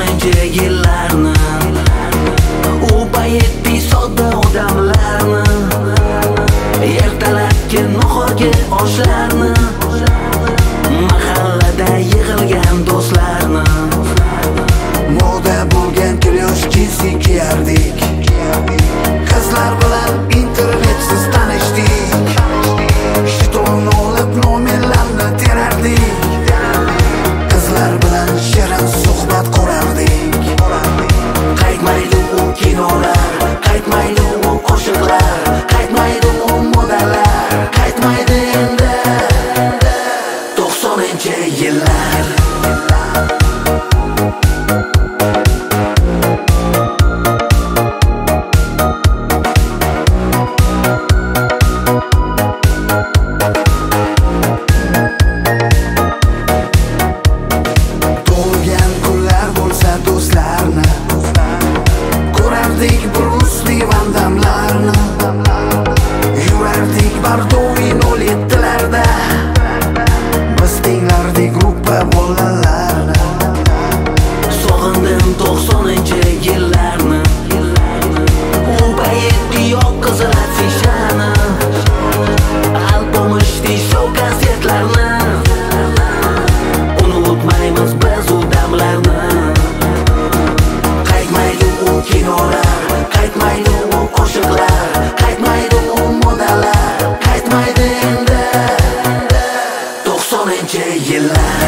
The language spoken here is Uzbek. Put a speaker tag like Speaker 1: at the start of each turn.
Speaker 1: yillarni u paytdek sodda odamlarni, ertalabki nahorgi oshlarni, mahallada yig'ilgan do'stlarni,
Speaker 2: moda bo'lgan klyush jinsi kiyardik, qizlar bilan internetsiz tanishdik, shitonni olib nomerlarni terardik, qizlar bilan shirin suhbat qurardik.
Speaker 1: qaytmaydi u kinolar, qaytmaydi u qo'shiqlar, qaytmaydi u modalar, qaytmaydi endi 90-yillar.
Speaker 2: Tug'ilgan kunlar bo'lsa do'stlarni ko'rardik, Brusli Van Damlarni, yurardik Bardovi 07larda, biz tinglardik gruppa bolalarni.
Speaker 1: Sog'indim 90-yillarni, u paytdek yoq qizil afishani, alpomishdek shov konsertlarni, unutmaymiz biz u damlarni. Qaytmaydi u kinolar, qaytmaydi u qo'shiqlar, qaytmaydi u modalar, qaytmaydi endi 90-yillar.